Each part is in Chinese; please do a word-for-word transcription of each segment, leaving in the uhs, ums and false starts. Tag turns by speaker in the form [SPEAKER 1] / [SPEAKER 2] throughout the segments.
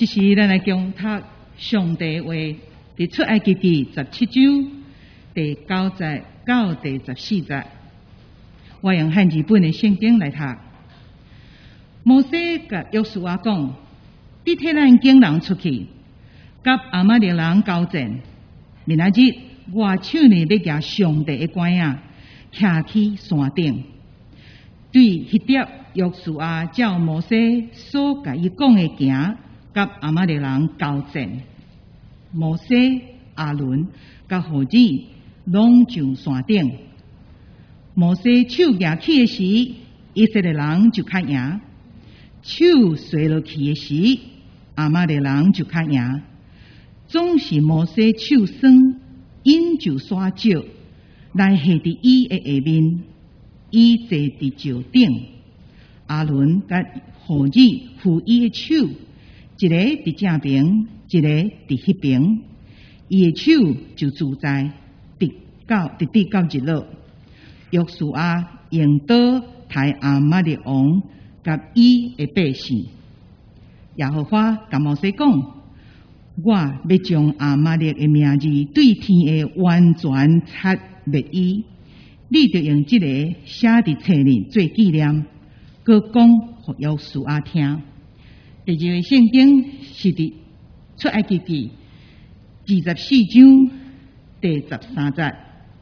[SPEAKER 1] 这是咱来共读上帝话，伫出埃及记十七章第九节到第十四节。我用汉字本的圣经来读。摩西甲约书亚讲：你替咱拣人出去，甲亚玛力人交战。明仔日我手里要举上帝的拐啊，徛去山顶。对迄碟约书亚照摩西所甲伊讲的行，甲亚玛力人交战。摩西、亚伦甲何子拢上山顶。摩西手举起的时，以色列人就较赢；手垂落去的时，亚玛力人就较赢。总是摩西手酸，因就刷石来下伫伊的下面，伊坐伫石顶。亚伦甲何子扶伊的手，一个伫正边，一个伫迄边，伊的手就自在，直到直直到日落。约书亚用刀杀亚玛力王甲伊的百姓。耶和华甲摩西讲：我要将亚玛力的名字对天的完全擦灭伊，你就用这个写伫册里做纪念，佮讲互约书亚听。第二个圣经是伫出埃及记二十四章第十三节。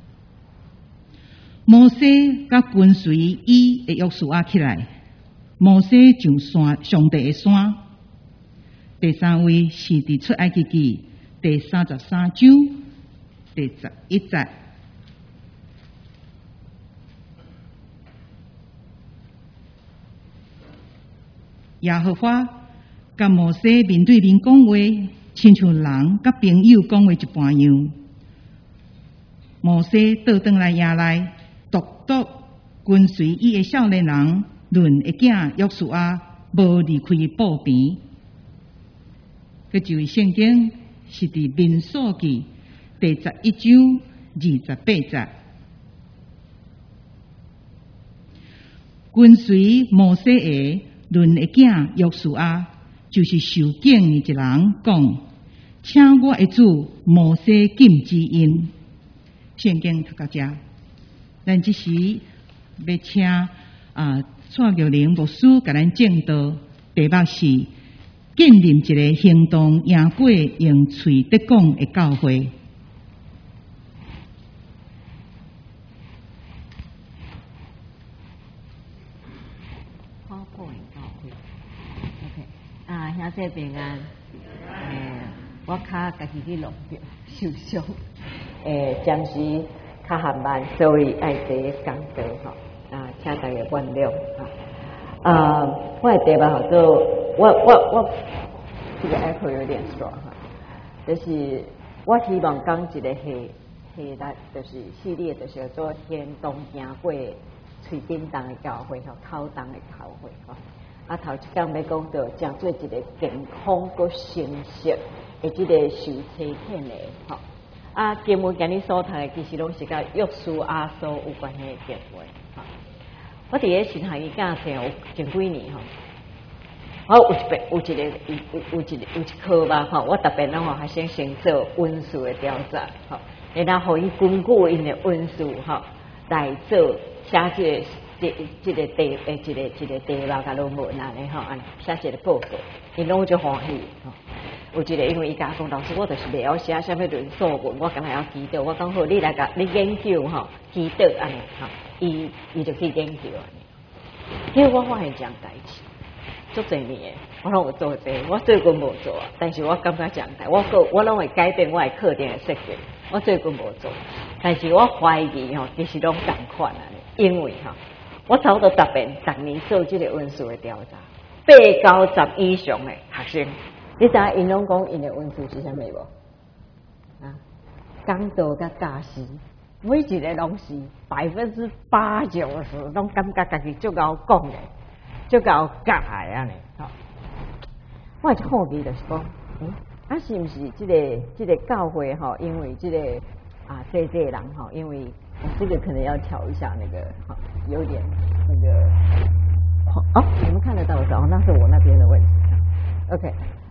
[SPEAKER 1] 摩西甲跟随伊的约书亚起来，摩西上山上帝的山。第三位是伫出埃及记第三十三章第十一节。耶和华甲摩西面对面讲话，亲像人甲朋友讲话一般样。摩西倒转来野内，独独跟随伊的少年人论的囝约书亚无离开布边。佮一位圣经是伫民数记第十一章二十八节。跟随摩西的论的囝约书亚，就是受敬的一人讲：请我的主摩西禁止因。圣经读到这，咱即时要请啊蔡玉玲牧师甲咱正道，题目是建立一个行动赢过用嘴得讲的教会。
[SPEAKER 2] 好过的教会 ，OK 啊，兄弟平安。诶，我卡家己去弄着受伤，诶，暂时较含慢，所以爱坐讲座吼啊，请大家原谅啊。啊，我的题目叫做我我我这个 echo 有点 strong 哈，就是我希望讲一个系系列，就是系列，就是叫做天东行过喙顶东的教会吼，口东的教会吼。啊，头一讲要讲到正做一个健康个成熟的这个受车片的吼。啊，经文今日所读的其实拢是甲约书亚所有关系的经文吼。我伫咧神学院教册有前几年吼，我有一遍有一个有有有一有一科吧吼，我特别让我学生先做温数的调查吼，然后互伊根据因的温数吼来做写这个这这个题诶一个一个题目甲论文安尼吼，安写一个报告，因拢就欢喜吼。有一个因为伊甲讲老师，我就是袂晓写啥物论述文，我敢若晓祈祷，我讲好，你来甲你研究吼，祈祷安尼吼。伊伊就去研究啊，结果我发现这样代志，足侪年，我拢有做这个，我最近无做啊。但是我感觉这样代，我个我拢会改变我的课程的设计。我最近无做，但是我怀疑吼，其实拢同款啊，因为吼，我差不多十遍十年做这个温数的调查，八九十以上的学生，你知影因拢讲因的温数是啥物无？啊，讲道甲教师。每一个拢是百分之八九十，拢感觉家己足够讲的，足够教的安尼。吼，我就好奇就是讲，嗯，啊是毋是这个这个教会吼？因为这个啊这这人吼，因为这个可能要调一下那个，哈，有点那个，哦，你们看得到的哦，那是我那边的问题。OK，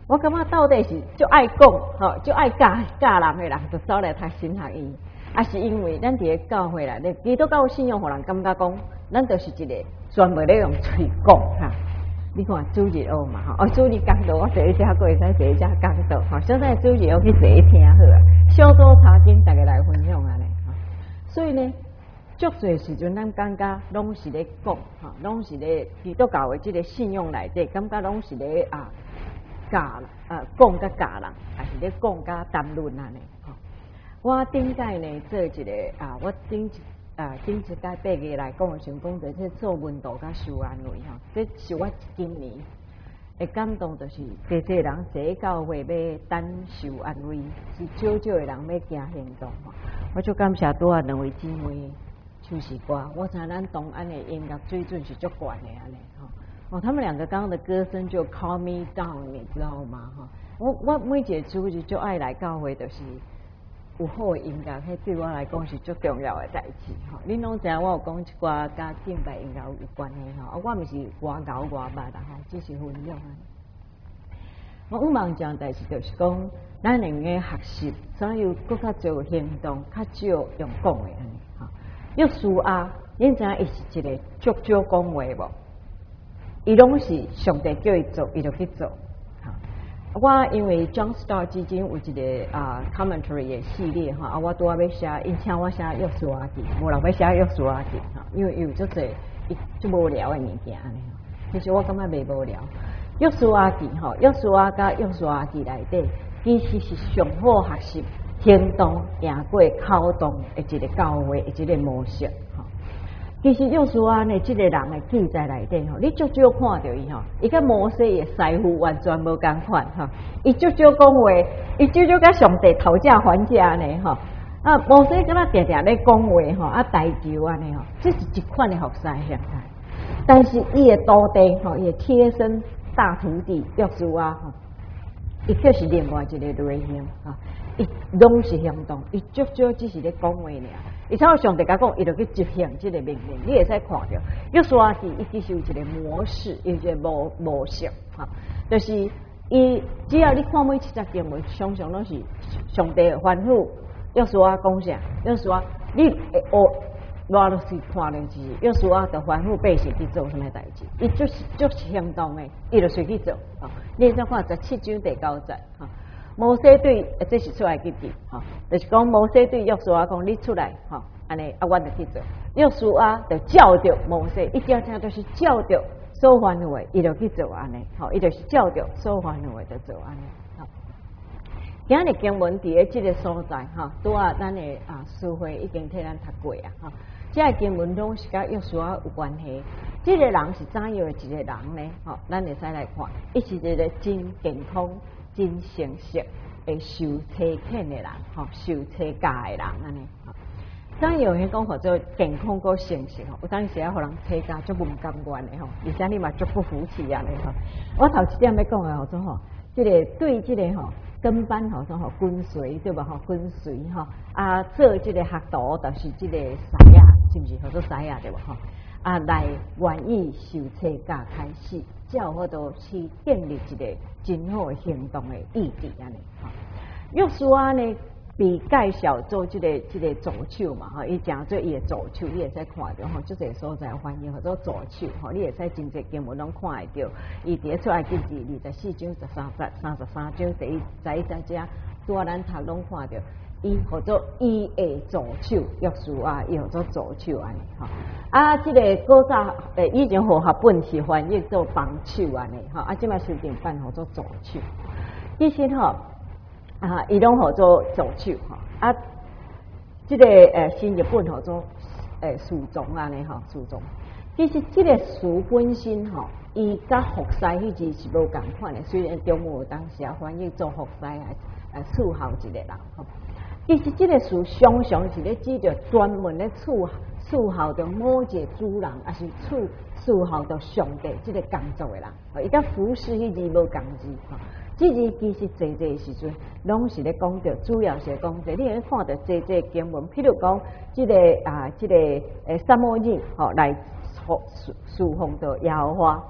[SPEAKER 2] 我感觉到底是就爱讲，吼，就爱教教人的人，就走来读神学院，啊，是因为咱伫咧教会内咧，基督教信仰，互人感觉讲，咱就是一个专门咧用嘴讲哈。你看主日学嘛，吼，哦，主日讲道我坐一只过，会使坐一只讲道，吼，现在主日学去坐一听好啊，小组查经，大家来分享安尼，吼，所以呢。足侪时阵，咱感觉拢是咧讲，哈，拢是咧基督教的即个信仰内底，感觉拢是咧啊教啊讲甲教人，还是咧讲甲谈论安尼，吼。我顶届呢做一个啊，我顶一啊顶一届八月来讲的时候，讲着即做文道甲受安慰，吼，这是我今年会感动，就是侪侪人坐教会要等受安慰，是少少的人要行行动，吼。我就感谢拄啊两位姊妹。唱诗歌，我知咱东安的音乐水准是足高的安尼哈。哦，他们两个刚刚的歌声就 calm me down， 你知道吗？哈，我我每一个主日就爱来教会，就是有好的音乐，迄对我来讲是足重要的代志哈。恁拢知影我有讲一寡甲敬拜音乐有关的哈，啊，我毋是外教外捌啦哈，只是分享啊。我有望一件代志，就是讲咱能够学习，所有更较少行动，较少用讲的安尼哈。约书亚，恁知影伊是一个足少讲话无？伊拢是上帝叫伊做，伊就去做。哈，我因为 John Star 基金有一个啊 commentary 的系列哈，啊，我拄啊要写，因请我写约书亚记，无人要写约书亚记哈，因为有足侪足无聊的物件安尼。其实我感觉袂无聊。约书亚记吼，约书亚甲约书亚记内底，其实是上好学习。行动赢过口动的一个教会的一个模式吼。其实约书亚呢，这个人的记载内底吼，你足少看到伊吼，伊甲摩西的师傅完全无共款吼。伊足少讲话，伊足少甲上帝讨价还价呢吼。啊，摩西敢若定定咧讲话吼，啊代求安尼吼，这是一款的服侍形态。但是伊的徒弟吼，伊的贴身大徒弟约书亚吼，伊却是另外一个类型啊。伊拢是行动，伊足少只是咧讲话尔。伊只要上帝甲讲，伊就去执行即个命令。你会使看到，约书亚记伊其实有一个模式，有一个模模式，哈，就是伊只要你看每七十经文，常常拢是上帝的吩咐。约书亚讲啥？约书亚你会学，我都是看了是约书亚的吩咐百姓去做什么代志，伊就是就是行动的，伊就随去做。哈，你再看十七章第九节，哈。摩西对，这是出来记记，哈，就是讲摩西对约书亚讲，你出来，哈，安尼啊，我就去做。约书亚就照着摩西，一条条都是照着所吩咐的，伊就去做安尼，好，伊就是照着所吩咐的就做安尼。好，今日经文伫咧这个所在，哈，拄啊，咱的啊书会已经替咱读过啊，哈，这个经文拢是甲约书亚有关系。这个人是怎样的一个人呢？哈，咱会使来看，伊是一个真健康。真诚实会受车欠的人，吼，受车教的人安尼。咱有迄讲叫做健康个诚实吼，有当时啊，互人车教足无甘愿的吼，而且你嘛足不服气安尼吼。我头一点要讲的吼，做吼，即个对即个吼跟班吼，做吼跟随对吧？吼跟随吼啊，做即个学徒就是即个师啊，是不是？叫做师啊对吧？吼啊，来愿意受车教开始。才有法度去建立一个真好的行动的意志安尼。约书亚呢被介绍做这个这个助手嘛，哈，伊讲做伊的助手，你会使看到吼，即个所在翻译叫做助手，吼，你会使真济经文拢看会到。伊伫咧出来记字二十四章、十三节、三十三章第一、十一、十二，拄啊咱读拢看到。伊或者伊的助手，约书亚伊或者助手安尼吼。啊，即、这个古早诶以前和合本是翻译做帮手安尼吼，啊，即摆修订版叫做助手。其实吼啊，伊拢叫做助手吼。啊，即、这个诶新日本叫做诶侍从安尼吼，侍从。其实即个词本身吼，伊甲服侍迄字是无共款的，虽然中文当时啊翻译做服侍啊，诶伺候一个人吼。其实这个词常常是咧指着专门咧伺伺候着某一个主人，还是伺伺候着上帝这个工作的人。伊甲服侍迄字无共字，这字其实济济时阵，拢是咧讲着，主要是讲着，你会看到济济经文，譬如讲这个啊，这个诶撒母耳吼来侍侍奉着耶和华吼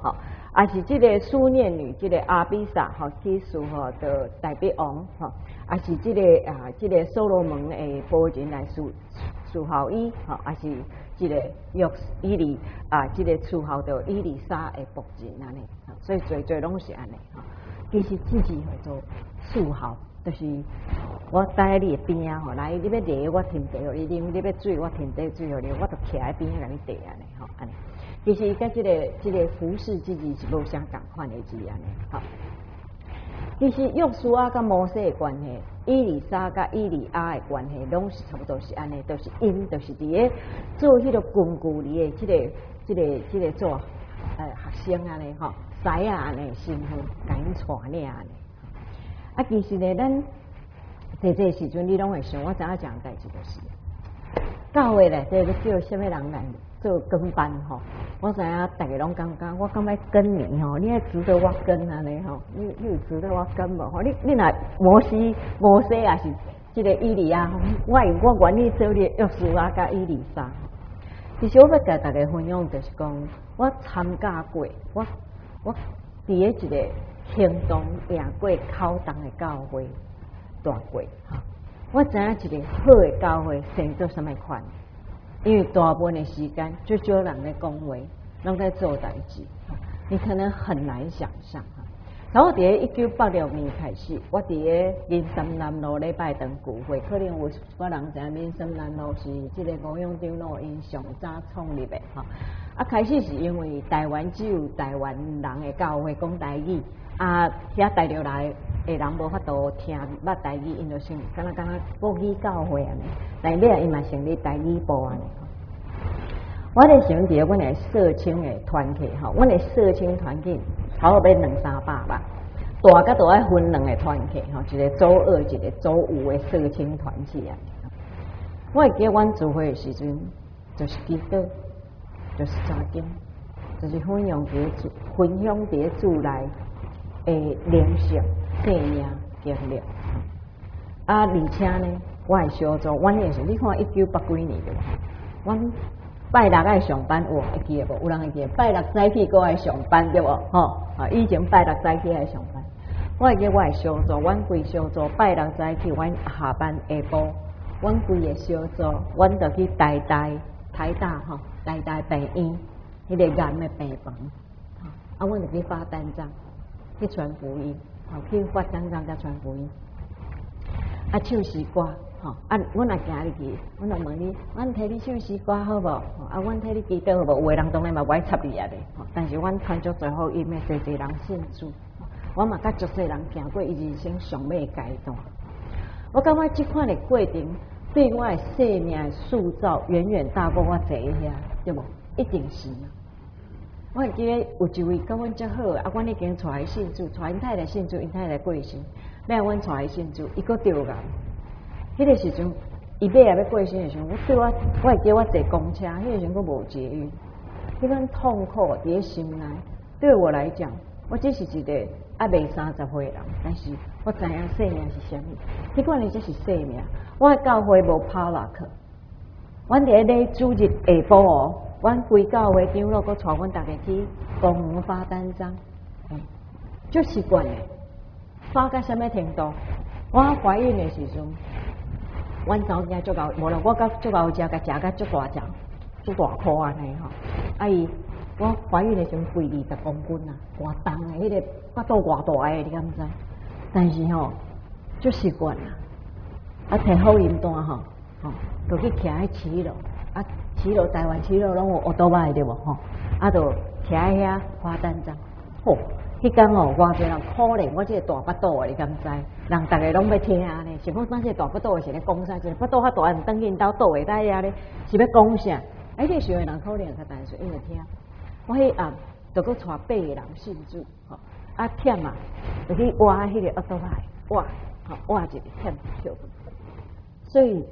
[SPEAKER 2] 啊是这个思念女，这个阿比萨吼去侍吼的大比王吼，啊是这个啊这个所罗门的仆人来侍侍候伊吼，啊是这个约伊利啊这个伺候着伊丽莎的仆人安尼，所以最最拢是安尼吼。其实自己会做伺候，就是我待在你的边啊吼，来你要茶我添茶互你啉，你要水我添茶水互你，我就徛在边啊甲你茶安尼吼安尼。其实甲这个这个服侍自己是无相共款的字安尼，好。其实约书亚甲摩西的关系，以利沙甲以利亚的关系，拢是差不多是安尼，都、就是因，都、就是伫咧做迄个根据里的这个、这个、这个做呃学生安尼吼，师啊安尼身份，甲因带领安尼。啊，其实呢，咱在这个时阵，你拢会想，我知影讲代志就是，教会内底要叫什么人来做跟班吼？我知影大家拢感觉，我感觉跟你吼，你还值得我跟安尼吼？你你有值得我跟无吼？你你若摩西摩西也是这个以利亚，我我愿意做你约书亚甲以利沙。其实我要甲大家分享，就是讲我参加过，我我伫咧一个行动赢过考动的教会大过哈。我知影一个好的教会生做什么款？因为大部分的时间，最少人在讲话，拢在做代志，你可能很难想象哈。从我伫咧一九八六年开始，我伫咧民生南路咧拜堂聚会，可能有我人知影民生南路是即个吴永忠老因上早创立的哈。啊，开始是因为台湾只有台湾人的教会讲台语，啊，遐大陆来的人无法度听捌台语，因就想敢若敢若国语教会安尼，但你也因嘛成立台语部安尼。我咧想伫阮的社青的团体吼，阮的社青团体差不多要两三百吧，大甲都爱分两个团体吼，一个周二，一个周五的社青团体啊。我会记得阮聚会的时阵，就是祈祷，就是查经，就是分享伫主分享伫主内的灵性、生命、经历。啊，而且呢，我会小组，阮也是，你看一九八几年的，阮。拜六爱上班，有会记得无？有人会记得？拜六早起过来上班对无？吼，啊，以前拜六早起来上班，我会记得我会小组，阮规小组拜六早起，阮下班下晡，阮规个小组，阮就去台大台大吼，台大病院迄个癌的病房，啊，阮就去发单张，去传福音，吼，去发单张甲传福音，啊，唱诗歌。吼、哦，啊，阮也行入去，阮就问你，阮替你唱诗歌好无？啊，阮替你祈祷好无？有个人当然嘛不爱插你啊咧，吼，但是阮传足最好音的，侪侪人信主，我嘛甲足侪人行过伊人生上尾阶段。我感觉即款的过程对我的生命的塑造远远大过我坐遐，对无？一定是。我会记得有一位甲阮足好，啊，阮已经带伊信主，带因太太信主，因太太过身，要阮带伊信主，伊搁着癌。迄个时阵，伊尾也要过身的时候，我对我，我会记我坐公车，迄个时阵我无捷运，迄款痛苦伫咧心内。对我来讲，我只是一个还未三十岁的人，但是我知影生命是啥物，迄款的才是生命。我的教会无跑落去，阮伫咧主日下晡哦，阮规教会长老搁带阮大家去公园发单张，嗯，就习惯诶，发到什么程度？我怀孕的时阵。阮早囝足够，无啦，我甲足够食，甲食甲足大只，足大箍安尼吼。啊伊，我怀孕的时阵肥二十公斤啊，偌重的，迄、那个腹肚偌大个，你敢知？但是吼，足习惯啦。啊，摕好饮单吼，吼，就去徛喺七楼，啊，七楼台湾七楼拢有乌多摆对无吼？啊，就徛喺遐发单张，吼。迄天哦，偌济人可怜我这个大腹肚的，你敢知？人逐个拢要听呢，想讲咱这大腹肚的是咧讲啥？就是腹肚较大，唔等因兜倒下在遐咧，是要讲啥？哎，这时候人可怜较单纯，因为听。我迄暗就搁带八个人信主，吼，啊忝啊，就去挖迄个奥多海，挖，吼挖一个忝跳。所以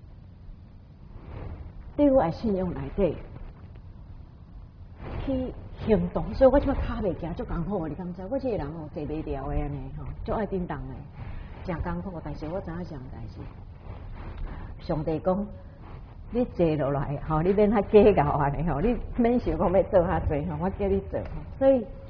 [SPEAKER 2] 对我的信仰内底去。行动，所以我即摆骹袂行，足艰苦的，你敢知？我这个人哦，坐袂牢的安尼吼，足爱叮当的，真艰苦。但是我知影啥代志？上帝讲，你坐落来，吼，你免遐计较安尼吼，你免想讲要做遐济吼，我叫你做。所以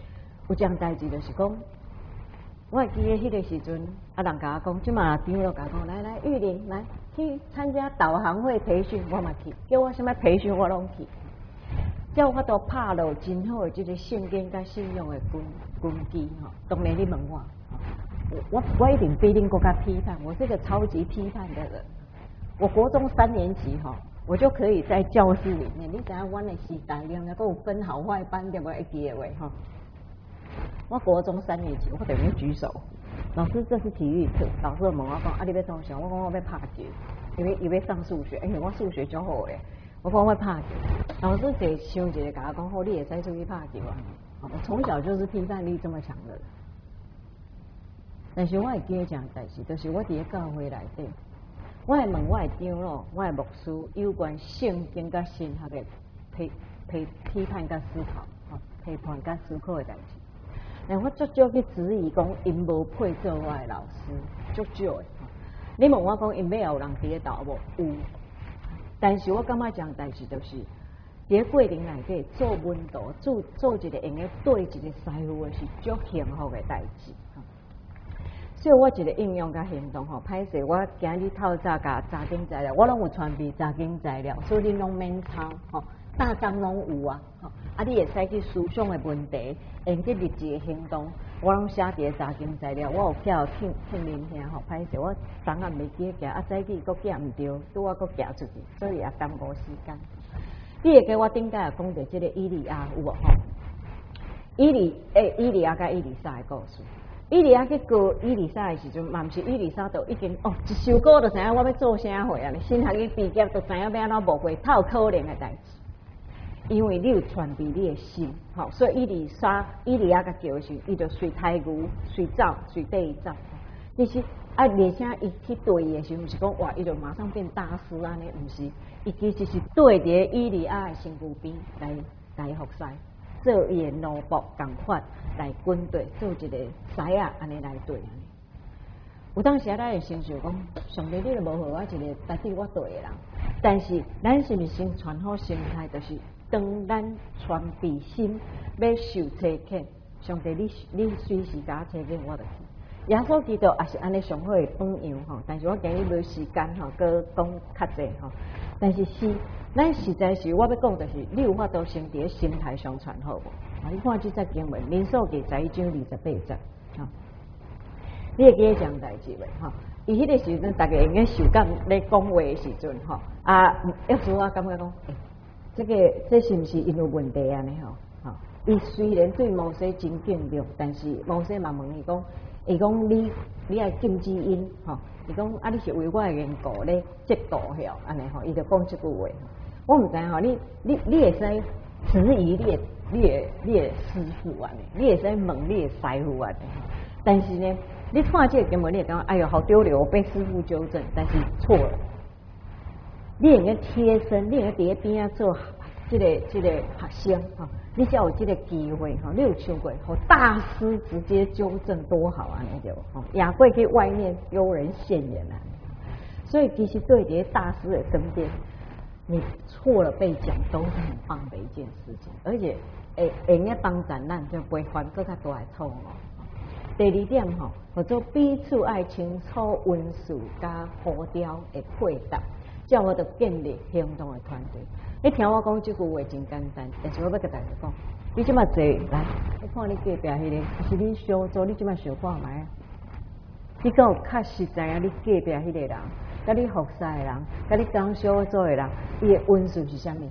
[SPEAKER 2] 有件代志就是讲，我会记得迄个时阵，啊人甲我讲，即马张罗甲我讲，来来玉玲来去参加导航会培训，我嘛去，叫我什么培训我拢去，叫我都拍落真好的即个圣经甲信用的根根基吼。当然你问我，我我一定比恁更加批判，我是个超级批判的人。我国中三年级哈。我就可以在教室里面，你知影阮的时代，两个有分好坏班，对不？会记的话哈。我国中三年级，我等于举手，老师这是体育课，老师问我讲，啊你要创啥？我讲我要拍球，因为因为上数学，因为我数学较好诶，我讲我拍球，老师就想一个甲我讲，好，你也使出去拍球啊。我从小就是批判力这么强的人，但是我会记一件代志，就是我伫咧教会内底。我会问我的长老，我的牧师有关圣经甲神学的批批批判甲思考，吼批判甲思考的代志。但我足少去质疑讲，因无配做我的老师，足少的。你问我讲，因要有人伫咧斗无？有。但是我感觉这样代志，就是伫过程内底做文道，做做一个用个对一个师傅的是足幸福的代志。所以我一个应用甲行动吼，歹势我今日透早甲查经材料，我拢有传备查经材料，所以你拢免抄吼，大纲拢有啊，吼啊你会使去思想的问题，用去日志的行动，我拢写伫查经材料，我有叫听听恁听吼，歹势我昨暗袂记行，啊早起佫行毋对，拄我佫行出去，所以也耽误时间。你会记我顶下讲着即个以利亚有无吼？以利诶，以利亚甲以利沙的故事。以利亚去告以利沙的时阵，嘛毋是以利沙都已经哦一首歌就知影我要做啥货啊！新学去毕业就知影要安怎无会，太有可能的代志。因为你有传递你的心，吼，所以以利沙、以利亚甲叫的时候，伊就随太牛、随走、随地走。但是啊，而且伊去对伊的时候，毋是讲哇，伊就马上变大师安尼，毋是，伊其实是对伫以利亚的身躯边来来服侍。做伊的奴仆共款来军队做一个师啊，安尼来对安尼。有当时啊，咱会先想讲，上帝你都无互我一个达对我对的人，但是咱是毋是先传好心态，就是当咱传备心要受测验，上帝你你随时甲我测验我就去。耶稣基督也是安尼上好的榜样吼，但是我今日无时间吼，佮讲较济吼。但是是，咱实在是我要讲就是，你有法度先伫咧心态上传好无？啊，你看即则经文，民数记十一章二十八节，吼，你会记得这样代志袂？吼，伊迄个时阵，大家应该受感咧讲话的时阵，吼，啊，约书亚感觉讲，诶、欸，这个这是毋是因有问题安尼吼？吼，伊虽然对摩西真敬重，但是摩西嘛问伊讲。伊讲你，你爱禁止因吼。伊讲啊，你是为我的缘故咧嫉妒晓安尼吼，伊就讲即句话。我毋知影吼，你你你会使质疑你的你的你的师傅安尼，你会使问你的师傅安尼。但是呢，你看这个经文，你会感觉哎哟好丢脸，我被师傅纠正，但是错了。你应该贴身，你应该伫咧边仔做。这个这个学生哈，你才有这个机会哈。你有想过，和大师直接纠正多好啊！那就哈，雅贵去外面丢人现眼啊。所以其实对这些大师的身边，你错了被讲都是很棒的一件事情，而且会会用帮咱咱就不会犯更加大的错误。第二点哈，叫做彼此爱清楚温顺加互调的配搭，叫我的建立行动的团队。你听我讲这句话真简单，但是我要跟大家讲，你即马坐来，你看你隔壁迄、那个，是你小组，你即马想看卖？你敢有确实知影你隔壁迄个人，甲你服侍的人，甲你讲小组的人，伊的温顺是啥物？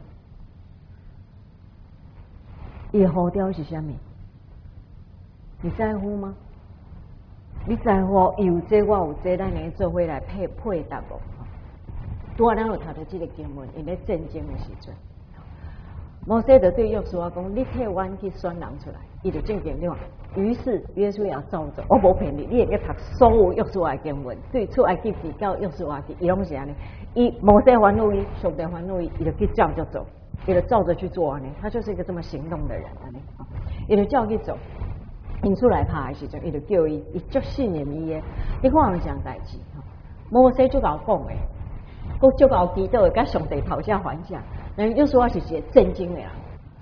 [SPEAKER 2] 伊的互调是啥物？你在乎吗？你在乎有这我有这，咱来做伙来配配搭无？拄啊，咱有读到这个经文，因咧战争的时阵，摩西就对约书亚讲：“你替阮去选人出来。”伊就正经了。于是约书亚照做，我无骗你，你应该读所有约书亚的经文，对出埃及记到约书亚记，伊拢是安尼。伊摩西还怒伊，上帝还怒伊，伊就去照着走，伊就照着去做安尼。他就是一个这么行动的人安尼，伊就照去走。因出来拍的时阵，伊就叫伊，伊足信任伊的。你看有啥代志？摩西就甲我讲诶。佫足够祈祷，甲上帝讨价还价。人约书亚是一个正经的人，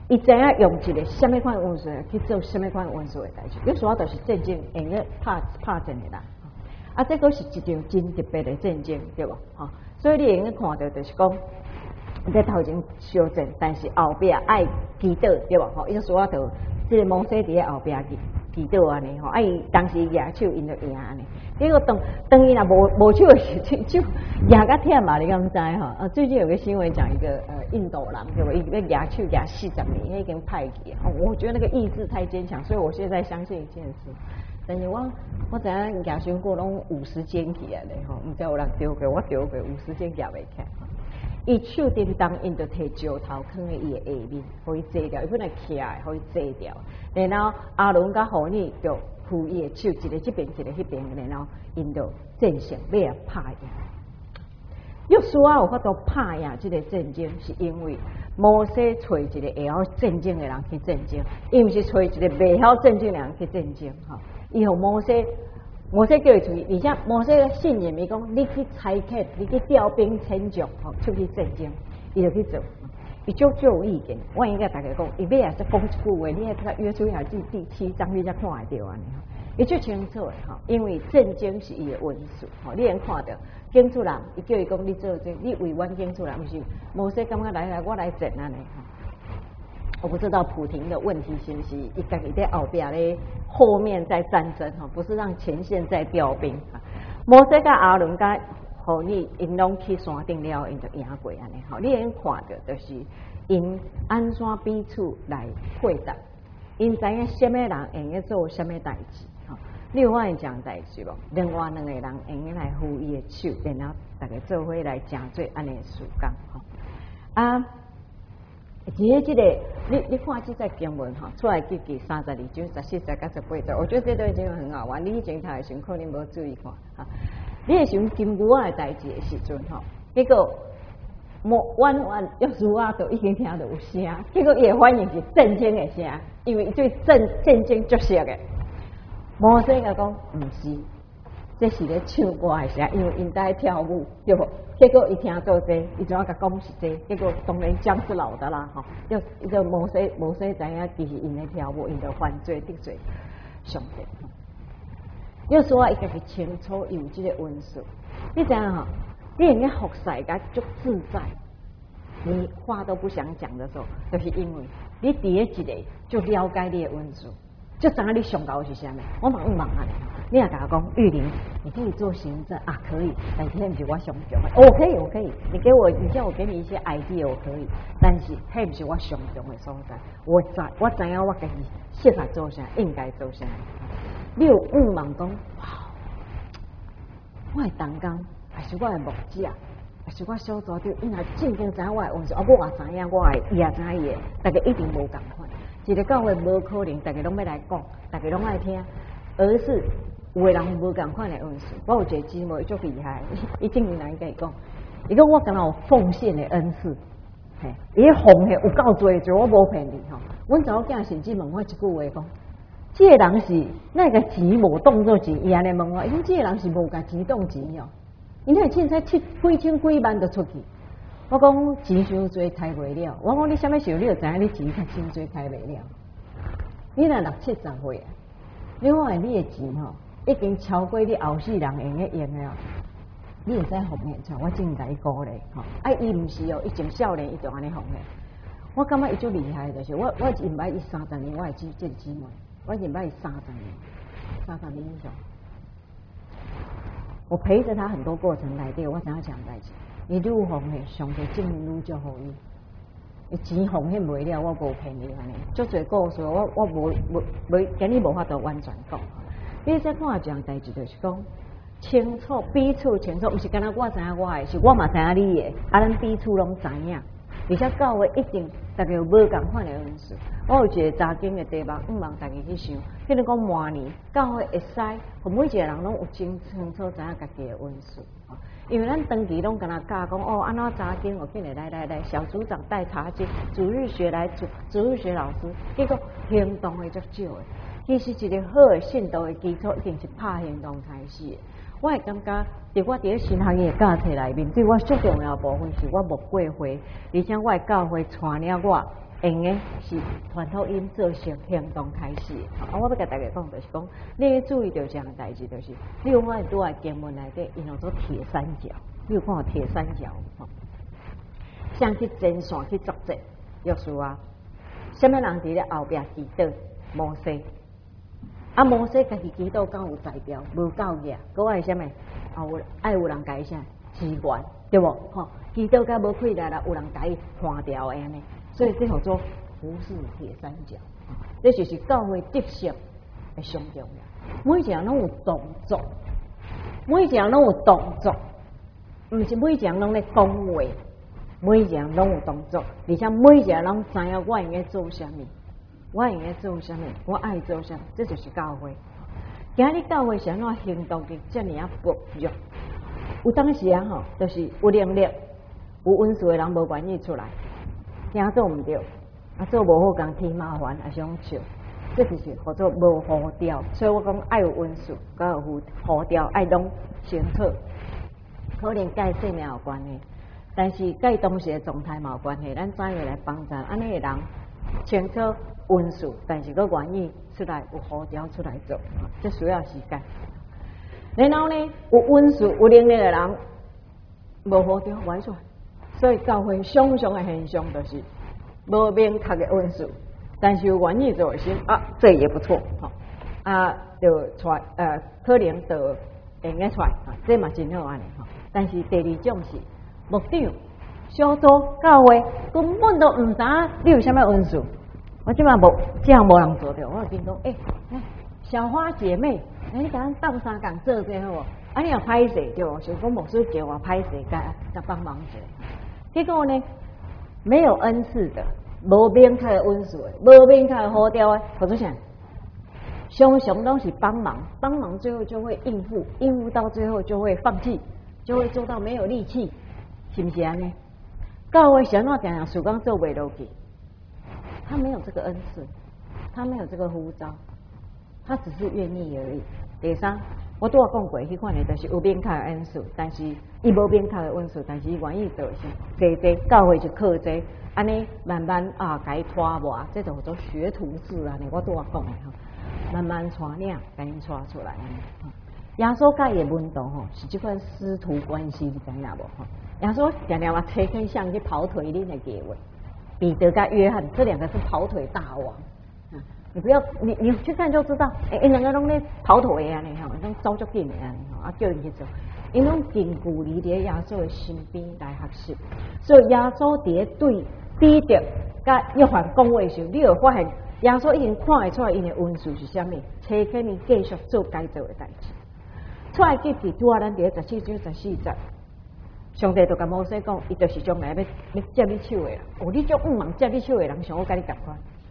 [SPEAKER 2] 伊知影用一个什么款运势去做什么款运势的代志，有时候就是战争用个拍拍战的啦。啊，这个是一场真特别的战争，对无？哈，所以你用个看到就是讲，在头前相战，但是后壁爱祈祷，对无？吼，有时候就这个摩西伫后壁祈祈祷安尼吼，啊伊当时举手因就赢安尼。结果当当伊若无无手的时阵，就举甲忝嘛，你敢知吼？啊，最近有个新闻讲一个呃印度人，对不？伊个举手举四十年，已经派去。哦，我觉得那个意志太坚强，所以我现在相信一件事。但是我我知影举手过拢五十肩起来咧吼，毋知有人丢过，我丢过五十肩举袂起。伊手叮当，因就摕石头放喺伊的下面，互伊坐掉，伊本来徛的，互伊坐掉。然后阿伦甲何尼就扶伊的手，一个这边，一个迄边，然后因就战胜，要拍赢。约书亚有法度拍赢这个战争，是因为摩西找一个会晓战争的人去战争，伊毋是找一个袂晓战争的人去战争。哈，伊互摩西。摩西叫伊出去，而且摩西的信念，伊讲你去裁遣，你去调兵遣将，吼，出去战争，伊就去做，伊足足有意见。我应该大家讲，伊尾也是讲一句话，你喺约书亚记第七章你才看得到安尼，伊足清楚的吼，因为战争是伊的文书，吼，你能看到，拣出人，伊叫伊讲你做这，你为阮拣出人，毋是摩西感觉来来，我来战安尼。我不知道普廷的问题是不是一家己在后边咧，后面在战争哈，不是让前线在调兵。摩西甲阿伦甲何尼因拢去山顶了，因就赢过安尼。好，你能看到就是因安怎彼此来配搭，因知影什么人会用做什么代志。哈，你有发现这样代志无？另外两个人会用来扶伊的手，然后大家做伙来诚做安尼事工。哈啊。其实这个，你你看这在经文哈，出来记记三十二章、十四节、甲十八节，我觉得这段经文很好玩。你以前读的时候可能无注意看哈，你会想金牛仔的代志的时阵哈，结果莫弯弯约书亚都已经听到有声，结果伊反应是震惊的声，因为伊对震震惊足熟的。摩西甲讲毋是，这是咧唱歌的声，因为因在跳舞，对不？结果伊听到这，伊怎啊甲讲是这？结果当然姜是老的啦，吼，就伊就摩西摩西知影其实因咧跳舞，因就犯罪得罪上帝。约书亚伊家己清楚有这个温数，你知影吼？你应该服侍甲足自在，你话都不想讲的时候，就是因为你第一一个就了解你的温数。就知影你上高是啥物，我问问啊，你也甲我讲玉玲，你可以做行政啊，可以，但是那不是我上重的，我可以，我可以，你给我，你叫我给你一些 idea， 我可以，但是那不是我上重的所在，我知我知影我家己适合做啥，应该做啥。你有问问讲，哇，我的同工，还是我的牧者，还是我小组长，因为真正知影我的温数，啊，我也知影我的，伊也知影伊的，大家一定无共款。一个教会无可能，大家拢要来讲，大家拢爱听，而是有个人无共款的恩赐。我有一个姊妹足厉害，伊正年来甲伊讲，伊讲我敢若有奉献的恩赐，嘿，伊奉献有够多，就我无骗你吼。阮查某囝甚至问我一句话讲，这个人是那个钱无当作钱，伊安尼问我，伊讲这个人是无甲钱当钱哦，因为凊彩七几千几万就出去。我讲钱伤多开袂了，我讲你啥物时候你就知影你钱较真多开袂了。你若六七十岁啊，你看你的钱吼，已经超过你后世人用的用了，你会使奉献出来，我真来鼓励吼。啊，伊毋是哦，伊从少年伊就安尼奉献。我感觉伊足厉害，就是我我认捌伊三十年，我会记这个姊妹，我认捌伊三十年，三十年以上。我陪着他很多过程内底，我知影这样代志。伊愈奉献，上帝证明愈祝福伊。伊钱奉献袂了，我无骗你安尼。足侪故事，我我无无无，今日无法度完全讲。你再看一样代志，就是讲清楚彼此清楚，毋是干那我知影我的，是我嘛知影你的，啊，咱彼此拢知影。而且教会一定大家有无共款的恩赐。我有一个查经的题目，毋望大家去想。譬如讲明年教会会使，互每一个人拢有真清楚知影家己的恩赐。因为咱长期拢跟他教讲哦，安怎查经，我给你来来来，小组长带查经，主日学来主主日学老师，结果行动的足少的。其实一个好的信徒的基础，一定是拍行动开始的。我会感觉，伫我伫咧新学院的教册内面，对我最重要的部分是我牧过会，而且我的教会传了我用的是传统音做成行动开始。啊，我要甲大家讲，就是讲，你要注意到一项代志，就是你有发现拄啊经文内底，因有做铁三角，你有看到铁三角吼？像去前线去作战，约书啊，什么人伫咧后壁祈祷？摩西。啊，摩西家己祈祷敢有才调，无够个，搁爱什么？啊，有爱有人甲伊啥支援，对无？吼，祈祷甲无气力啦，有人甲伊看掉安尼。所以这叫做服侍铁三角，这就是教会特色的上重要。每一个人拢有动作，每一个人拢有动作，毋是每一个人拢咧讲话，每一个人拢有动作，而且每一个人拢知影我应该做啥物，我应该做啥物，我爱做啥物，这就是教会。今日教会是安怎行动的这么啊薄弱？有当时啊吼，就是有能力、有温数的人无愿意出来。听做唔对，啊做无好工添麻烦，也想笑，这就是叫做无好调。所以我讲爱有温数，甲有好调，爱拢清楚。可能甲性命有关系，但是甲当时的状态嘛有关系。咱怎样来帮助安尼的人清楚温数，但是佮愿意出来有好调出来做，这需要时间。然后呢，有温数有能力的人无好调，袂出来。所以教会常常的现象就是无明确的温数，但是有愿意做的心啊，这也不错哈啊，就出来呃，可能就会用出来啊，这嘛真好安尼哈。但是第二种是牧长、小组、教会根本都唔知你有啥物温数，我即嘛无这样无人做到，我就讲诶，欸、小花姐妹，欸、你甲咱斗相共做这好无？啊，你又歹势对无？就讲牧师叫我歹势，甲甲帮忙一下。结果呢，没有恩赐的，无明确的温数的，无明确的好调的，或者啥，常常都是帮忙，帮忙最后就会应付，应付到最后就会放弃，就会做到没有力气，是不是安尼？教会想要怎样，曙光做不落去，他没有这个恩赐，他没有这个呼召，他只是愿意而已。第三。我拄啊讲过，迄款的就是有明确的恩赐，但是伊无明确的恩赐，但是伊愿意做是坐坐教会就靠坐，安尼慢慢啊，甲伊拖磨，这叫做学徒制安尼。我拄啊讲的吼，慢慢带领，甲伊带出来安尼。耶稣甲伊的门徒吼，是即款师徒关系，你知影无吼？耶稣常常话车天像去跑腿恁的计划，彼得甲约翰这两个是跑腿大王。你不要，你你去看就知道，哎、欸，两个拢咧跑腿啊，你吼，拢走足紧的啊，啊叫人去做，因拢近距离伫耶稣的身边来学习，所以耶稣伫对彼得甲约翰讲话的时候，你有发现耶稣已经看会出来，因的温数是啥物，车肯伊继续做该做的代志。出来记记拄啊，咱伫十四章十四节，上帝就甲摩西讲，伊就是将来要要接你手的啦，哦，你足唔忙接你手的人，想我甲你共款。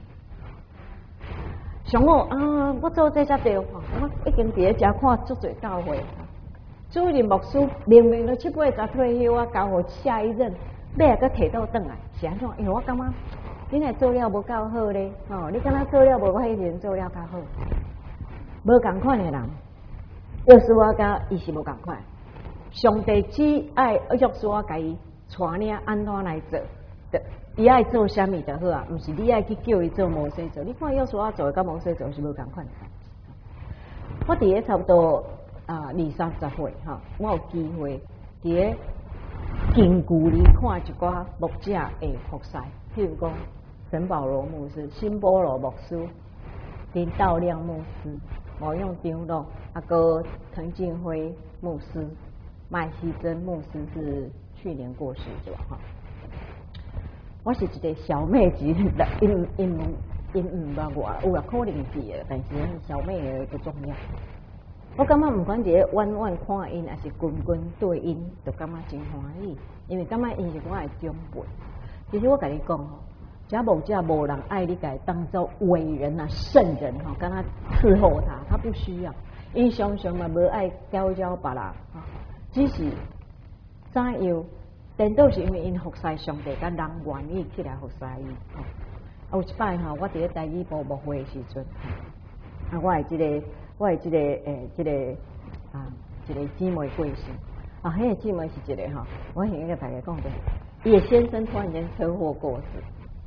[SPEAKER 2] 上我啊，我做这才对，我已经伫咧遮看足侪教会，主任牧师明明都七八十退休啊，交互下一任，要来个摕倒转来，是安怎？因为我感觉你若做了无够好咧，哦，你敢若做了无我迄阵做了较好，无共款的人，约书亚甲伊是无共款，上帝只爱约书亚甲伊带领安怎来做。伊爱做啥物就好啊，毋是你爱去叫伊做摩西做。你看约书亚做，甲摩西做是无共款。我伫咧差不多啊二三十岁哈，我有机会伫咧近距离看一寡牧者的服侍，譬如讲陈保罗牧师、辛波罗牧师、林道亮牧师、某用长老，啊个滕敬辉牧师、麦希珍牧师是去年过世对吧？哈。我是一个小妹级的，因因因唔捌我，有啊可能是的，但是小妹的不重要。我感觉唔管是弯弯看因，还是滚滚对因，就感觉真欢喜，因为感觉因是我的长辈。其实我甲你讲吼，假某者无人爱你，甲当做伟人啊、圣人哈，跟他伺候他，他不需要。因常常嘛无爱教教别人哈，只是怎样。颠倒是因为因服侍上帝，甲人愿意起来服侍伊。啊，有一摆吼，我伫咧台语部牧会的时阵，啊，我系即、这个，我系即、这个诶，即、这个啊，一个姊妹过世。啊，迄、那个姊妹是一个吼，我先甲大家讲者，伊的先生突然间车祸过世。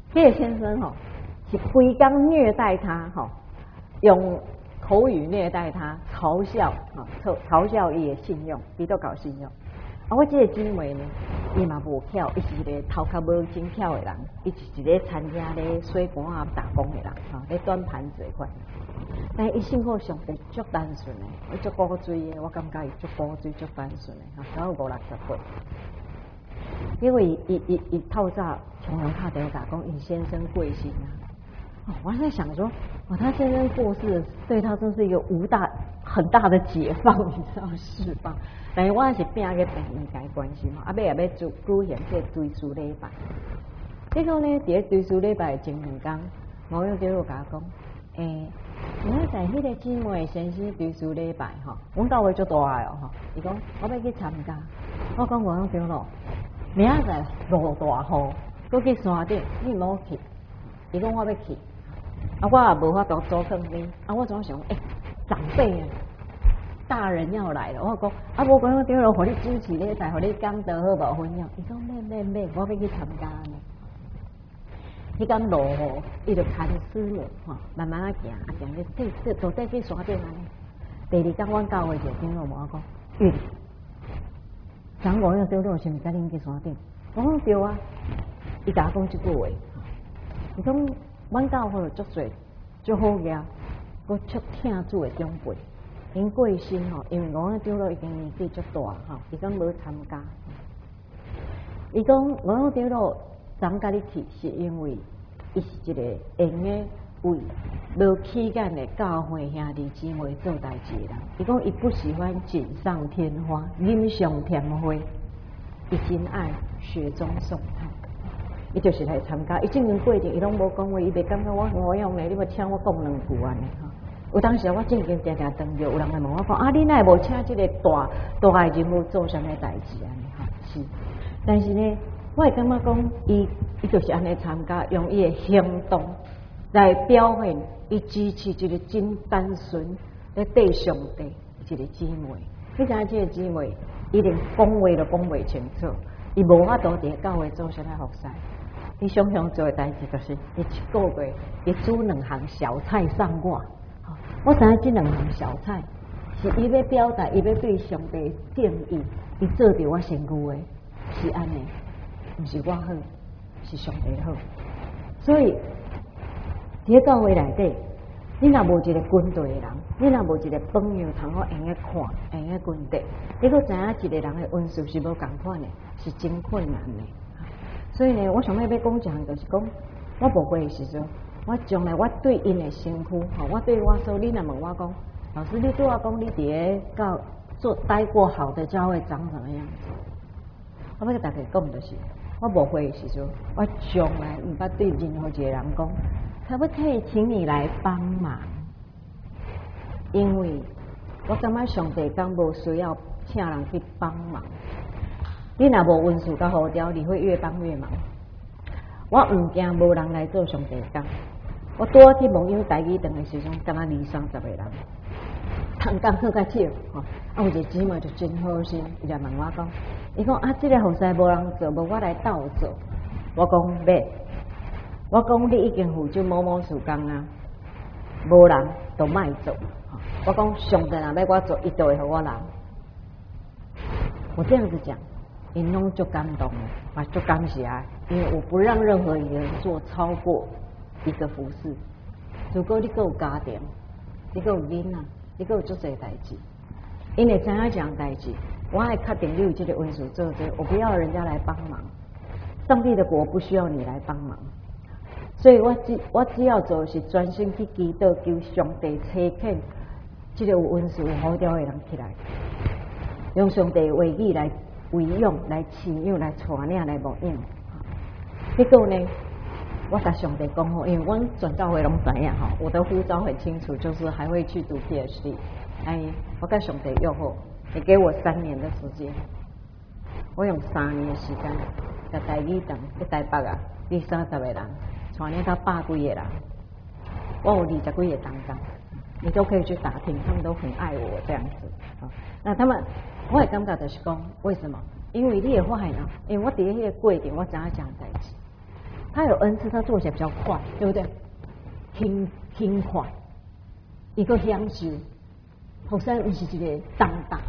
[SPEAKER 2] 这个先生吼是规工虐待他吼，用口语虐待他，嘲笑啊，嘲嘲笑伊的信用，伊都搞信用。啊，我这个姊妹呢，伊嘛无巧，伊是一个头壳无真巧的人，伊是一个餐厅咧水盘啊打工的人，哈，咧端盘子的款。但伊性格上是足单纯的，伊足古锥的，我感觉伊足古锥、足单纯的，哈，才有五六十岁。因为伊伊伊透早从人拍电话讲，尹先生贵姓啊？哦，我还在想说，哦，他先生过世，对他真是一个无大很大的解放，你知道释放。但是我是拼个病医界关系嘛，啊，尾也要举举行这追思礼拜。结果呢，伫咧追思礼拜前两天，网友就有甲我讲，诶、欸，明仔载迄个姊妹先生追思礼拜吼，阮教会足大个哦吼，伊讲我要去参加，我讲网友对咯，明仔载落大雨，搁去山顶，你唔好去，伊讲我要去，啊，我也无法度做坑你，啊，我总想，诶、欸，长辈啊。大人要来了，我讲啊，无讲对了，互你主持礼拜，互你讲得好无分享。伊讲免免免，我要去参加呢。迄天落雨，伊就牵丝了，吼，慢慢啊行，啊行咧，这这到底去山顶安尼。第二天阮教会就听我问我讲，玉，张五要对了，是毋是甲恁去山顶？我讲对啊。伊甲我讲即句话，伊讲阮教会足侪足好个，佮足听主的长辈。因过身吼，因为我长老已经年纪足大吼，伊讲无参加。伊讲我长老昨甲你去，是因为伊是一个用个为无起眼的教会兄弟姊妹做代志的人。伊讲伊不喜欢锦上添花、锦上添花，伊真爱雪中送炭。伊就是来参加，伊正经过程伊拢无讲话，伊袂感觉我我用咧，你要请我讲两句安尼吼。有当时我正经定定当着，有人来问我讲啊，你哪无请这个大大的人物做啥物代志安尼哈？是，但是呢，我会感觉讲，伊伊就是安尼参加，用伊的行动来表现，伊支持一个真单纯咧对上帝一个姊妹。你知影这个姊妹，伊连讲话都讲袂清楚，伊无法度伫教会做啥物服侍。伊常常做的代志就是，伊一个月伊煮两项小菜送我。我知影这两项小菜是伊要表达，伊要对上帝敬意，伊做着我身躯的，是安尼，毋是我好，是上帝好。所以，伫教会内底，你若无一个军队的人，你若无一个朋友通好用个看，用个军队，你搁知影一个人的运势是无共款的，是真困难的。所以呢，我想要要讲一项，就是讲，我无会的时阵。我将来我对因的身躯，吼，我对我说，你若问我讲，老师，你对我讲，你伫咧教做待过好的教会长什么样子？我要甲大家讲就是，我无会的时阵，我从来毋捌对任何一个人讲，可不可以请你来帮忙？因为我感觉上帝讲无需要请人去帮忙。你若无运势甲好调，你会越帮越忙。我毋惊无人来做上帝工。我拄啊去蒙友台语堂的时阵，敢若二三十个人，通工好较少吼。啊，有一个姊妹就真好心，伊来问我讲，伊讲啊，这个服侍无人做，无我来斗做。我讲袂，我讲你已经负责某某事工啊，无人就卖做。我讲上帝若要我做，伊就会互我人。我这样子讲，因拢足感动的，也足感谢的，因为我不让任何一个人做超过。一个服侍，如果你够有家庭，你够有囡仔，你够有做这代志，因为知影这样代志，我还确定你有这个温顺做这，我不要人家来帮忙。上帝的国不需要你来帮忙，所以我只我只要做是专心去祈祷，求上帝差遣这个有温顺、有好调的人起来，用上帝的话语来喂养、来饲养、来传领、来牧养。结果呢？我甲上帝讲吼，因为阮全教会拢知影吼，我的呼召很清楚，就是还会去读 P H D。哎，我甲上帝约好，你给我三年的时间，我用三年的时间，在台语堂、在台北啊，二三十个人，传领到百几个人，我有二十几个同工，你都可以去打听，他们都很爱我这样子。啊，那他们，我也感觉就是讲，为什么？因为你也发现啊，因为我伫迄个过程，我知影这样代志。 他有恩赐，他做起来比较快，对不对？轻轻快，一个享受，服侍不是一个重担。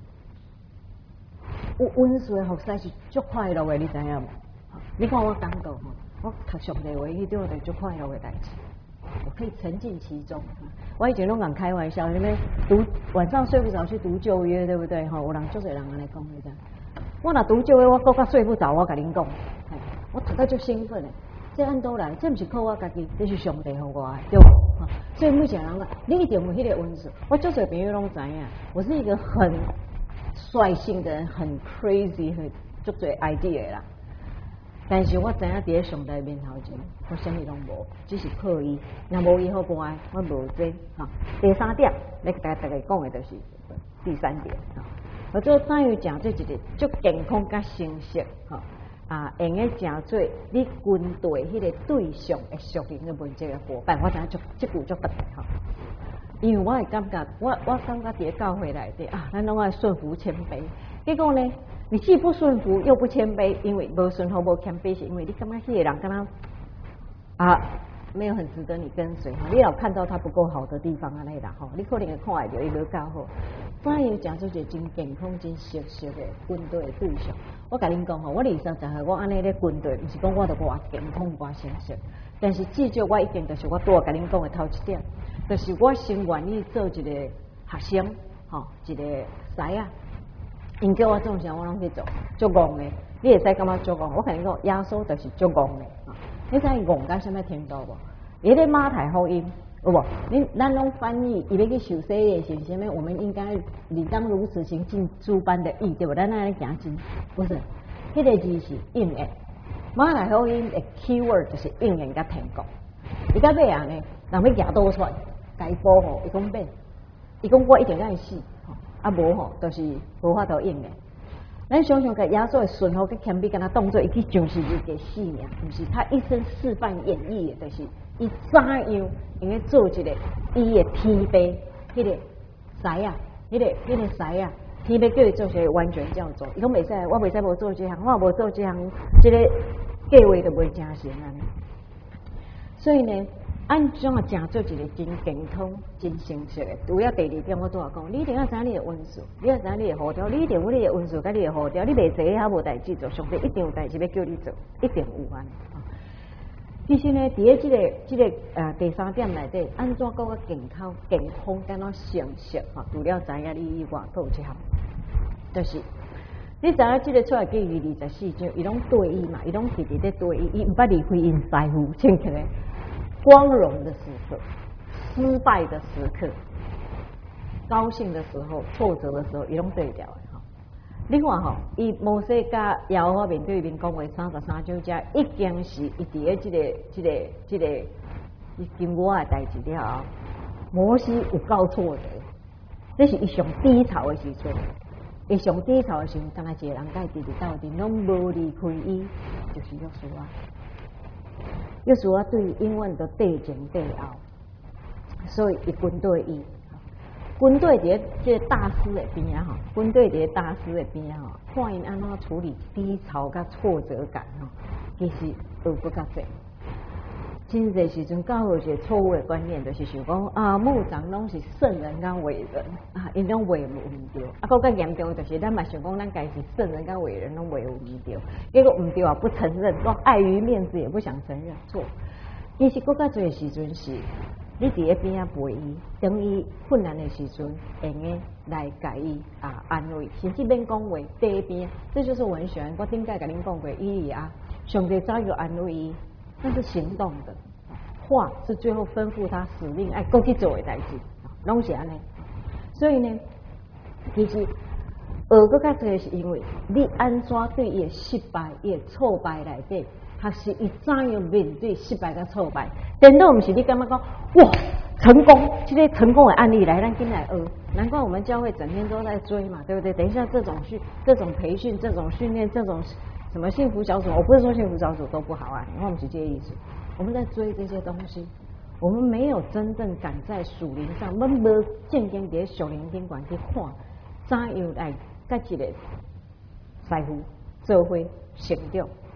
[SPEAKER 2] 有温顺的服侍是足快乐的，你知影无？你看我讲到吼，我读上帝话，迄种就足快乐的代志，我可以沉浸其中。我以前拢讲开玩笑，因为读晚上睡不着去读旧约，对不对？吼，有人足侪人安尼讲，你知？我若读旧约，我更加睡不着。我甲恁讲，我读到足兴奋的。这按倒来，这不是靠我家己，这是上帝互我的，对不？所以每一个人讲，你一定有迄个温顺。我足侪朋友拢知影，我是一个很率性的人，很 crazy， 很足侪 idea 的啦。但是我知影伫上帝面头前，我啥物拢无，只是靠伊。若无伊好乖，我无这哈。第三点，你大大家讲的就是第三点哈。我做怎样讲做一个足健康甲成熟哈啊，用个讲做你军队迄个对象的属灵的文职的伙伴，我知影足即句足特别哈。因为我会感觉，我我感觉伫教会内底啊，咱拢爱顺服谦卑。结果呢？你既不顺服又不谦卑，因为无顺服无谦卑，是因为你感觉迄个人跟他啊没有很值得你跟随哈，你老看到他不够好的地方啊那啦吼，你可能会看会到伊无够好。反而讲出一个真健康、真熟悉的军队的对象。我甲恁讲吼，我二三十岁我安尼咧军队，毋是讲我著偌健康偌成熟，但是至少我已经就是我拄仔甲恁讲的头一点，就是我先愿意做一个学生，吼，一个师啊。因叫我做啥，我拢去做，足戆的。你会使感觉足戆？我跟你讲，耶稣就是足戆的。你知伊戆到什么程度无？伊咧马太福音有无？你咱拢翻译，伊要去受洗的是啥物？我们应该理当如此行，尽诸般的义，对不？咱那咧行进，不是？迄、那个字是应验。马太福音的 keyword 就是应验甲天国。伊到尾啊呢，人要行倒出来，该保护，伊讲免，伊讲我一定要死。啊无吼，就是无法度应的。咱想想，甲耶稣的顺服跟谦卑，跟他动作，伊去上十字架死命，不是？他一生示范演绎的，就是伊怎样用个做一个伊的天杯，迄、那个师啊，迄、那个迄、那个师啊，天杯叫伊做一个完全教主。伊讲袂使，我袂使无做这项，我无做这项，这个计划就袂成成安尼。所以呢。按怎啊，讲做一个真健康、真成熟的。除了第二点，我拄仔讲，你一定要知你的温数，你要知你的护条，你一定有你的温数，甲你的护条，你袂坐遐无代志做，上帝一定有代志要叫你做，一定有安。其实呢，伫咧即个即、这个呃第三点内底，安怎讲个健康、健康敢若成熟哈？除了知影你以外，还有一项，就是你知影即个出来记忆二十四章，伊拢对伊嘛，伊拢直直咧对伊，伊毋捌离开因师傅，请起来。光荣的时刻，失败的时刻，高兴的时候，挫折的时候，伊拢对调的哈。另外哈，伊摩西甲耶和华面对面讲话三十三章，遮已经是伊伫咧即个、即个、即个伊经过的代志了后，摩西有够挫折，这是伊上低潮的时阵，伊上低潮的时阵，敢若一个人甲伊直直斗阵，拢无离开伊，就是约书亚。约书亚对永远都对前对后，所以伊军队伊军队伫即个大师的边啊吼，军队伫大师的边啊吼，看因安怎处理低潮甲挫折感吼，其实都不较济。真侪时阵，教会一个错误的观念，就是想讲啊，牧长拢是圣人甲伟人啊，因拢袂有毋对。啊，更较严重就是，咱嘛想讲咱家是圣人甲伟人拢袂有毋对，结果毋对啊，不承认，说碍于面子也不想承认错。其实更较侪时阵是，你伫咧边啊陪伊，等伊困难的时阵，会用来甲伊啊安慰，甚至免讲话，在边，这就是我很喜欢。我顶届甲恁讲过，伊利啊，上帝早就安慰伊。那是行动的，话是最后吩咐他使命，哎，过去做的代志，拢是安尼。所以呢，其实学搁较侪是因为你安怎对伊的失败、伊的挫败内底，学习伊怎样面对失败甲挫败。真的毋是你感觉讲哇成功，这些成功的案例来，咱进来学。难怪我们教会整天都在追嘛，对不对？等一下这种训、这种培训、这种训练、这种。什么幸福小组？我不是说幸福小组都不好啊，我们是这个意思。我们在追这些东西，我们没有真正敢在属灵上，我们无正经伫属灵宾馆去看，怎样来甲一个师傅做伙成长，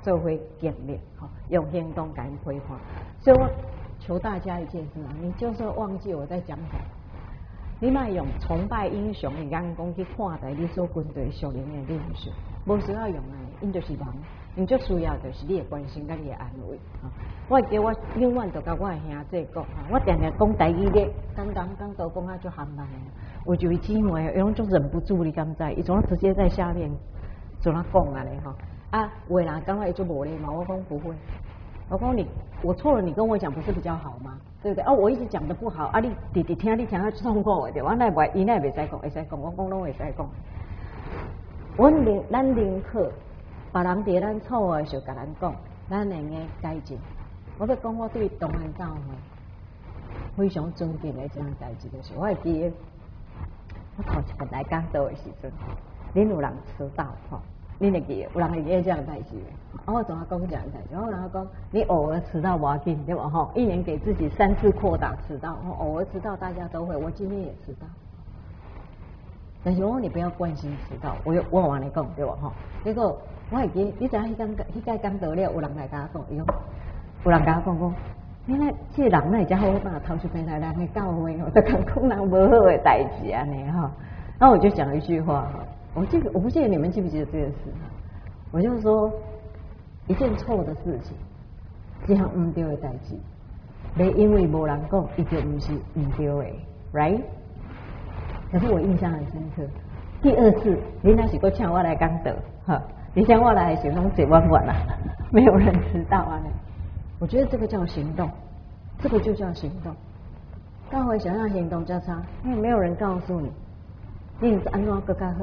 [SPEAKER 2] 做会建立，哈，用行动改规划。所以我求大家一件事啊，你就算忘记我在讲什么，你莫用崇拜英雄的眼光去看待你所军队属灵的领袖，无需要用啊，因就是人，因最需要就是你的关心跟你的安慰。哈，我会记我永远都甲我的兄弟讲，哈，我常常讲台语咧，刚刚刚都讲啊就含慢的，我就姊妹，有种就忍不住，你敢知？伊总直接在下面做那讲啊咧，哈啊，有的人刚刚就无咧嘛，我讲不会，我讲你我错了，你跟我讲不是比较好吗？对不对？啊，我一直讲的不好，啊，你弟弟听你听啊痛苦的，对，我那袂，伊那袂使讲，会使讲，我讲拢会使讲。我宁咱宁可，别人伫咱错的时候甲咱讲，咱能够改进。我要讲我对东安教会非常尊敬的这样代志，就是我会记得我头一个来讲道的时阵，恁有人迟到吼。恁会记得，有人会记得这样代志。我总要讲这样代志，我然后讲你偶尔迟到不要紧，对吧？哈，一年给自己三次扩大迟到，偶尔迟到大家都会，我今天也迟到。但是我你不要惯性迟到，我有我往你讲对吧？哈，结果我会记得，你知影迄讲迄届讲到了，有人来甲我讲，伊讲有人甲我讲讲，你那这人那才好把头出来人的教会，我都讲讲人无好的代志安尼哈。然后我就讲了一句话。我记得我不记得你们记不记得这件事？我就说一件错的事情，一项唔对的代志，没因为无人讲，伊就唔是唔对的 ，right？ 可是我印象很深刻。第二次，你那是个请我来讲道，哈，你请我来的时候拢坐弯弯啦，没有人迟到啊。我觉得这个叫行动，这个就叫行动。刚回想要行动交叉，因为没有人告诉你，你是安怎更加好。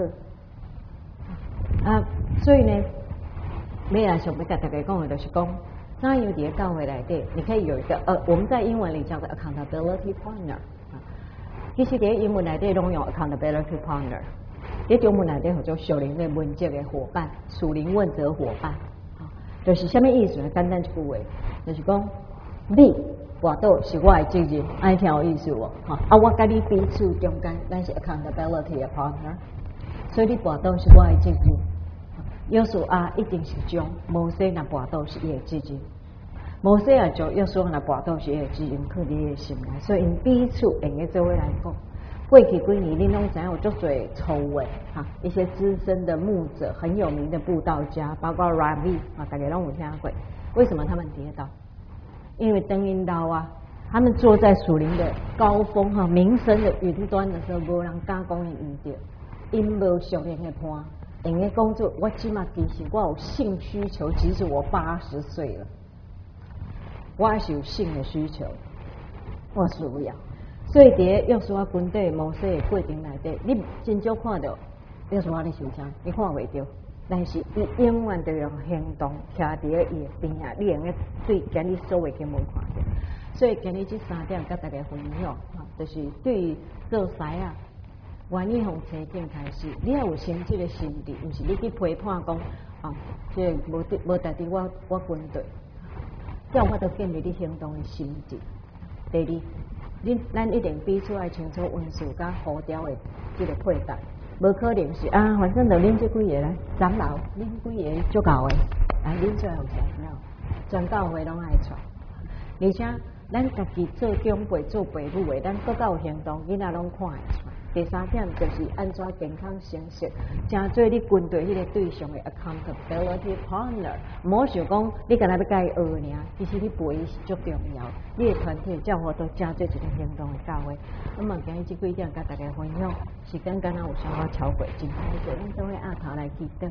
[SPEAKER 2] 啊，所以呢，未来想要甲大家讲的就是讲，怎样伫教会内底，你可以有一个呃，我们在英文里叫做 accountability partner。其实伫英文内底拢用 accountability partner， 伫中文内底叫做属灵的问责的伙伴，属灵问责伙伴。就是什么意思呢？简单一句话，就是讲你活倒是我的责任，爱听有意思无？哈，啊，我甲你彼此中间，咱是 accountability 的 partner。所以你跋倒是我的责任，约书亚一定是将摩西那跋倒是伊的责任，摩西也将约书亚那跋倒是伊的责任，靠你的心来，所以因彼此用个做伙来讲。过去几年，恁拢知影有足侪丑闻哈，一些资深的牧者，很有名的布道家，包括 Ravi 啊，大家拢有听过。为什么他们跌倒？因为灯引导啊，他们坐在属灵的高峰哈，名声的云端的时候，无人敢讲因唔对。因无属灵的伴，因个工作，我起码其实我有性需求，即使我八十岁了，我还是有性的需求，我需要。所以伫约书亚军队摩西的过程内底，你真少看到约书亚咧受伤，你看袂到，但是伊永远都用行动徛伫咧伊的边啊，你用个对今日所有经文看到。所以今日这三点甲大家分享，就是对于做师啊。愿意从车顶开始，你要有先这个心智，不是你去批判讲啊，这无无代替我我军队，这样我都建立你行动的心智。第二，你咱一定彼此爱清楚温数甲呼召的这个配搭，无可能是啊，反正就恁这几个啦，长老恁几个足够的，啊恁最后才了，全教会拢爱传，而且咱家己做长辈做爸母的，咱各有行动，囡仔拢看会出。第三点就是安怎健康成熟，真做你军队迄个对象的 accountability partner。唔好想讲你干那要甲伊学尔，其实你陪伊是足重要。你的团体教我都真做一个行动的教会。咁么今日这几点甲大家分享，时间敢若有稍微超过，真歹势，咱都会压头来记得。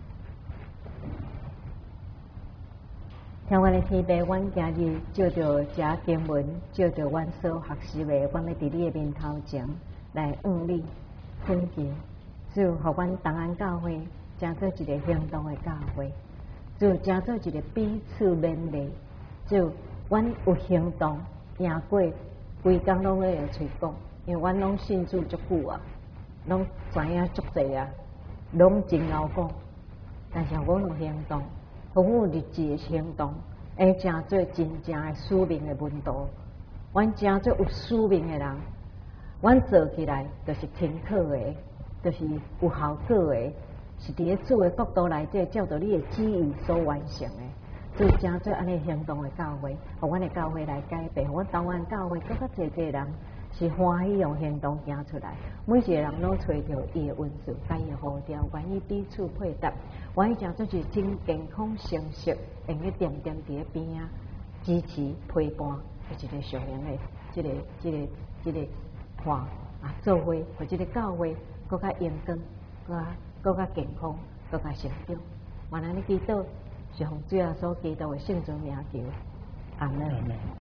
[SPEAKER 2] 听我的天父，阮今日照着这经文，照着阮所学习的，阮要伫你的面头前。来用力分别，就互阮东安教会成做一个行动的教会，就成做一个彼此勉励，就阮有行动赢过规工拢咧用嘴讲，因为阮拢信主足久啊，拢知影足济啊，拢真敖讲，但是阮有行动，互阮日志的行动，会成做真正的使命的温度，阮成做有使命的人。阮做起来就是深刻的，就是有效果的， 是伫咧主的国度内底，照着你的旨意所完成的。做正做安尼行动的教会，互阮的教会来改变，互阮台湾教会更较侪侪人是欢喜用行动行出来。每一个人拢找到伊的温度，甲伊的呼召，愿意彼此配搭，愿意真做是真健康成熟，用去点点伫咧边啊支持陪伴，有一个上人的，即、这个即、这个即、这个话啊，做伙或即个教会更较阳光，更加更加健康，更加成长。愿安尼祈祷。是奉主耶稣基督的圣尊名求，阿门。